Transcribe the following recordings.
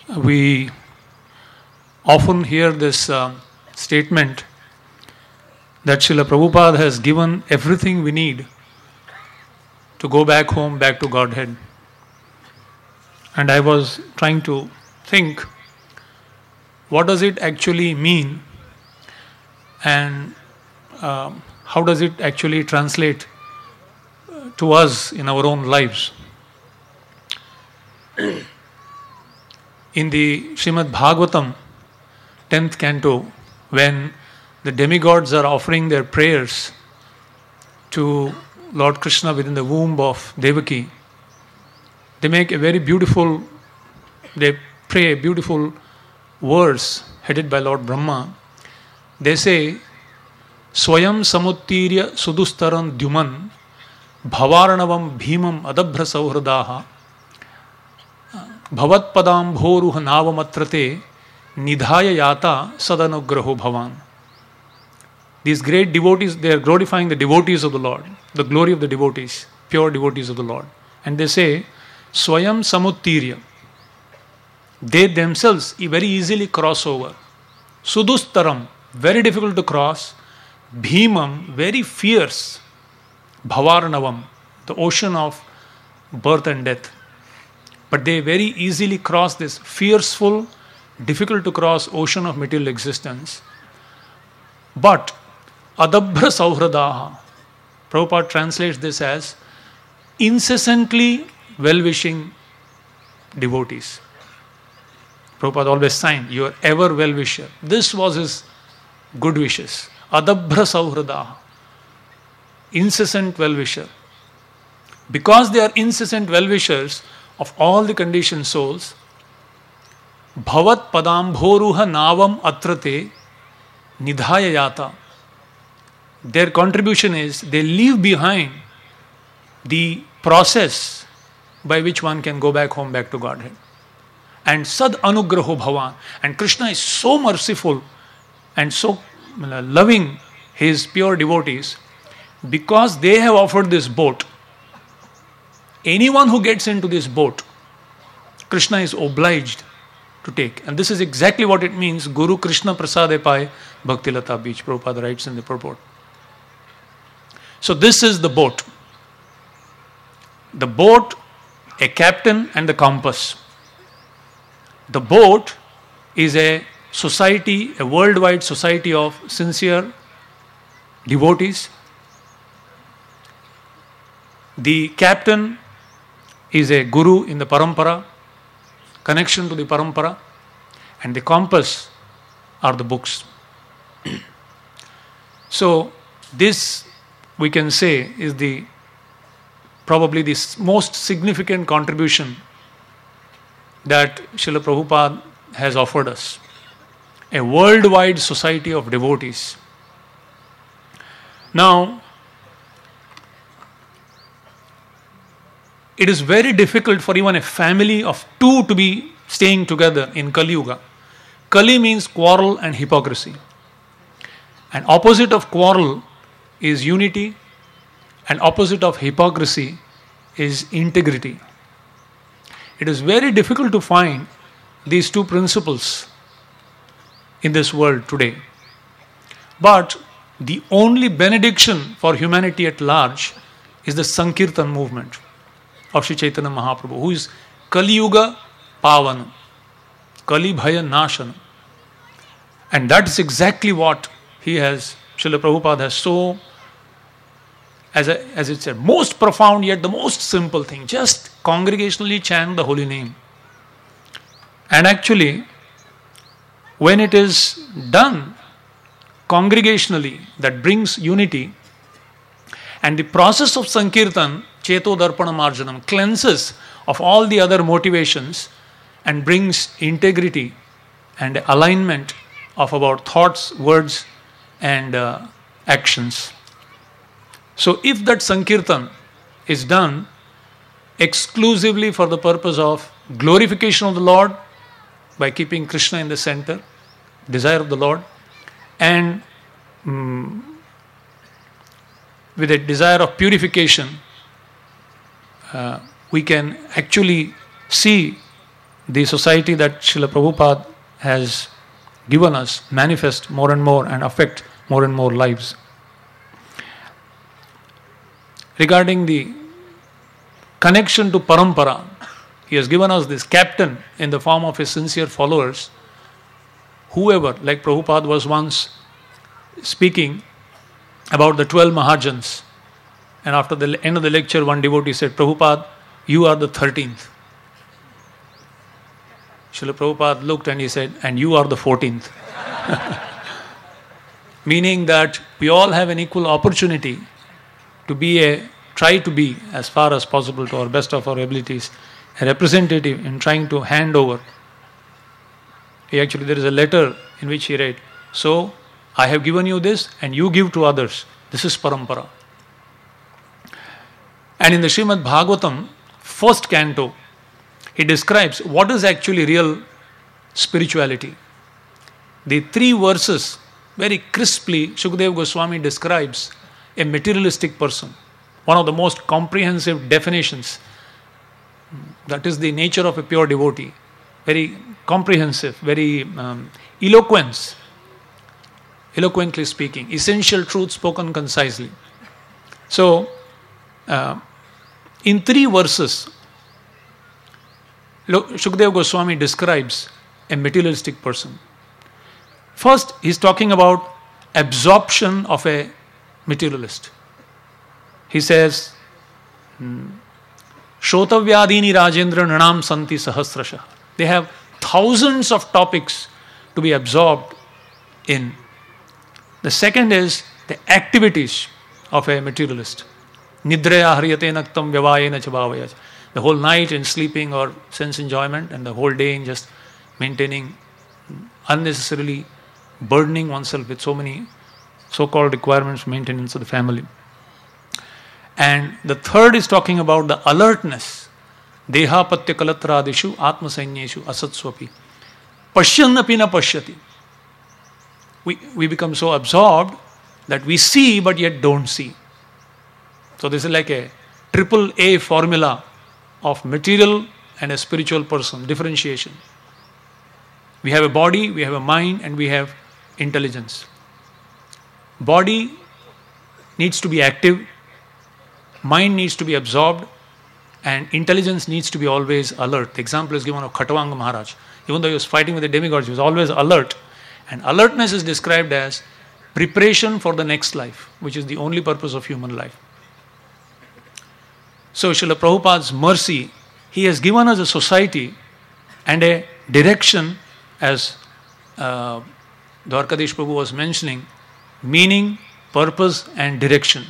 We often hear this statement that Srila Prabhupada has given everything we need to go back home, back to Godhead. And I was trying to think, what does it actually mean, and how does it actually translate to us in our own lives? In the Srimad Bhagavatam, 10th canto, when the demigods are offering their prayers to Lord Krishna within the womb of Devaki, they make a very beautiful, they pray a beautiful verse headed by Lord Brahma. They say, Swayam samuttirya sudustaran dyuman bhavaranavam bhimam adabhra sauhradaha bhavat padam bhoruha navamatrate nidhaya yata sadanugraho bhavan. These great devotees, they are glorifying the devotees of the Lord, the glory of the devotees, pure devotees of the Lord. And they say, Swayam samuttirya. They themselves very easily cross over. Sudustaram, very difficult to cross. Bhimam, very fierce. Bhavarnavam, the ocean of birth and death. But they very easily cross this fierceful, difficult to cross ocean of material existence. But adabhra sauhradaha, Prabhupada translates this as incessantly well-wishing devotees. Prabhupada always signed, you are ever well-wisher. This was his good wishes. Adabhra sauhradaha, incessant well-wisher. Because they are incessant well-wishers of all the conditioned souls, bhavat padambhoruha navam atrate nidhaya yata. Their contribution is they leave behind the process by which one can go back home, back to Godhead. And sad anugraho bhavan. And Krishna is so merciful and so loving his pure devotees, because they have offered this boat. Anyone who gets into this boat, Krishna is obliged to take. And this is exactly what it means, Guru Krishna Prasade Pai Bhakti Lata Beach, Prabhupada writes in the purport. So this is the boat. The boat, a captain and the compass. The boat is a society, a worldwide society of sincere devotees. The captain is a guru in the parampara, connection to the parampara, and the compass are the books. So this, we can say, is the probably the most significant contribution that Srila Prabhupada has offered us. A worldwide society of devotees. Now, it is very difficult for even a family of two to be staying together in Kali Yuga. Kali means quarrel and hypocrisy. And opposite of quarrel is unity, and opposite of hypocrisy is integrity. It is very difficult to find these two principles in this world today. But the only benediction for humanity at large is the Sankirtan movement of Sri Chaitanya Mahaprabhu, who is Kali Yuga Pavan, Kali Bhaya Nashan. And that is exactly what he has, Srila Prabhupada has so, as it said, most profound yet the most simple thing. Just congregationally chant the holy name. And actually, when it is done congregationally, that brings unity. And the process of Sankirtan, Cheto Darpana Marjanam, cleanses of all the other motivations and brings integrity and alignment of our thoughts, words, and actions. So if that Sankirtan is done exclusively for the purpose of glorification of the Lord, by keeping Krishna in the center, desire of the Lord, and with a desire of purification, we can actually see the society that Srila Prabhupada has given us manifest more and more and affect more and more lives. Regarding the connection to Parampara, he has given us this captain in the form of his sincere followers. Whoever, like Prabhupada was once speaking about the 12 Mahajans, and after the end of the lecture, one devotee said, Prabhupada, you are the 13th. Srila Prabhupada looked and he said, and you are the 14th. Meaning that we all have an equal opportunity to try to be, as far as possible to our best of our abilities, a representative in trying to hand over. Actually, there is a letter in which he read, so I have given you this and you give to others. This is Parampara. And in the Srimad Bhagavatam, first canto, he describes what is actually real spirituality. The 3 verses, very crisply, Shukadeva Goswami describes a materialistic person. One of the most comprehensive definitions. That is the nature of a pure devotee. Very comprehensive, very eloquently speaking, essential truth spoken concisely. So, in 3 verses, Shukadeva Goswami describes a materialistic person. First, he is talking about absorption of a materialist. He says, Shrotavyadini Rajendra Nanam Santi Sahasrasha. They have thousands of topics to be absorbed in. The second is the activities of a materialist. Nidraya Haryate Naktam Vyavayena Chabhavayach. The whole night in sleeping or sense enjoyment, and the whole day in just maintaining, unnecessarily burdening oneself with so many so-called requirements for maintenance of the family. And the third is talking about the alertness. Deha patya kalatradishu atma sainyeshu asatswapi. Pashyannapi na pashyati. We become so absorbed that we see but yet don't see. So this is like a triple A formula of material and a spiritual person, differentiation. We have a body, we have a mind, and we have intelligence. Body needs to be active, mind needs to be absorbed, and intelligence needs to be always alert. The example is given of Khatavanga Maharaj. Even though he was fighting with the demigods, he was always alert. And alertness is described as preparation for the next life, which is the only purpose of human life. So Srila Prabhupada's mercy, he has given us a society and a direction, as Dwarkadish Prabhu was mentioning, meaning, purpose and direction.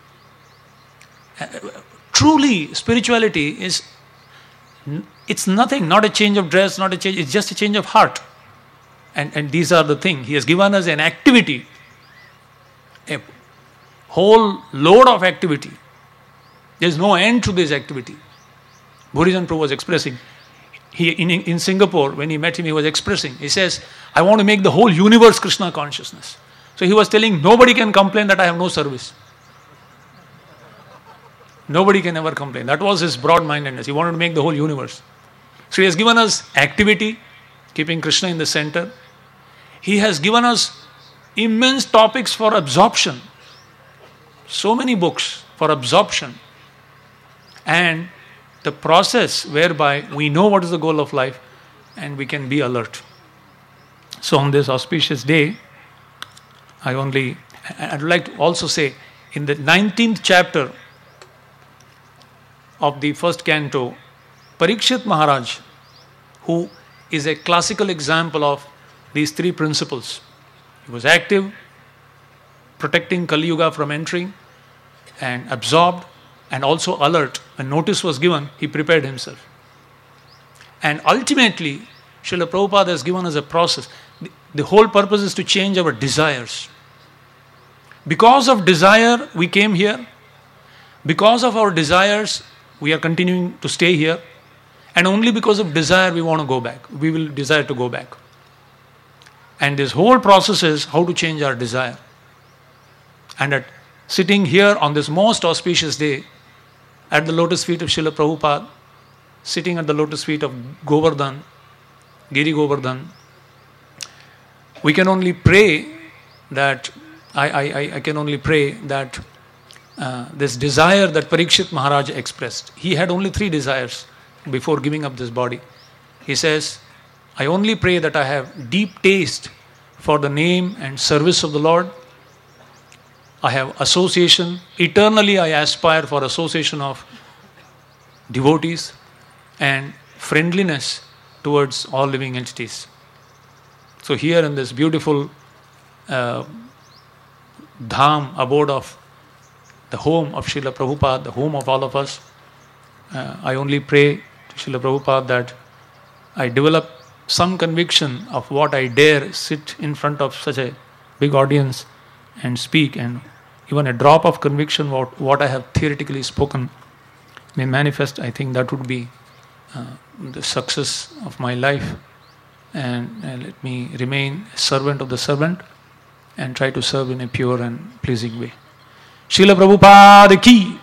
Truly, spirituality is, it's nothing, not a change of dress, not a change, it's just a change of heart. And these are the things. He has given us an activity, a whole load of activity. There is no end to this activity. Bhurijan Prabhu was expressing, in Singapore, when he met him, he was expressing, he says, I want to make the whole universe Krishna consciousness. So he was telling, nobody can complain that I have no service. Nobody can ever complain. That was his broad-mindedness. He wanted to make the whole universe. So he has given us activity, keeping Krishna in the center. He has given us immense topics for absorption. So many books for absorption. And the process whereby we know what is the goal of life and we can be alert. So on this auspicious day, I'd like to also say, in the 19th chapter of the first canto, Parikshit Maharaj, who is a classical example of these 3 principles. He was active, protecting Kali Yuga from entering, and absorbed, and also alert. When notice was given, he prepared himself. And ultimately, Srila Prabhupada has given us a process. The whole purpose is to change our desires. Because of desire, we came here. Because of our desires, we are continuing to stay here. And only because of desire, we want to go back. We will desire to go back. And this whole process is how to change our desire. And sitting here on this most auspicious day, at the lotus feet of Srila Prabhupada, sitting at the lotus feet of Govardhan, Giri Govardhan, we can only pray that, I can only pray that this desire that Parikshit Maharaj expressed, he had only 3 desires before giving up this body. He says, I only pray that I have deep taste for the name and service of the Lord. I have association. Eternally I aspire for association of devotees and friendliness towards all living entities. So here in this beautiful dham, abode of the home of Srila Prabhupada, the home of all of us, I only pray to Srila Prabhupada that I develop some conviction of what I dare sit in front of such a big audience and speak, and even a drop of conviction about what I have theoretically spoken may manifest. I think that would be the success of my life, and let me remain a servant of the servant and try to serve in a pure and pleasing way. Srila Prabhupada ki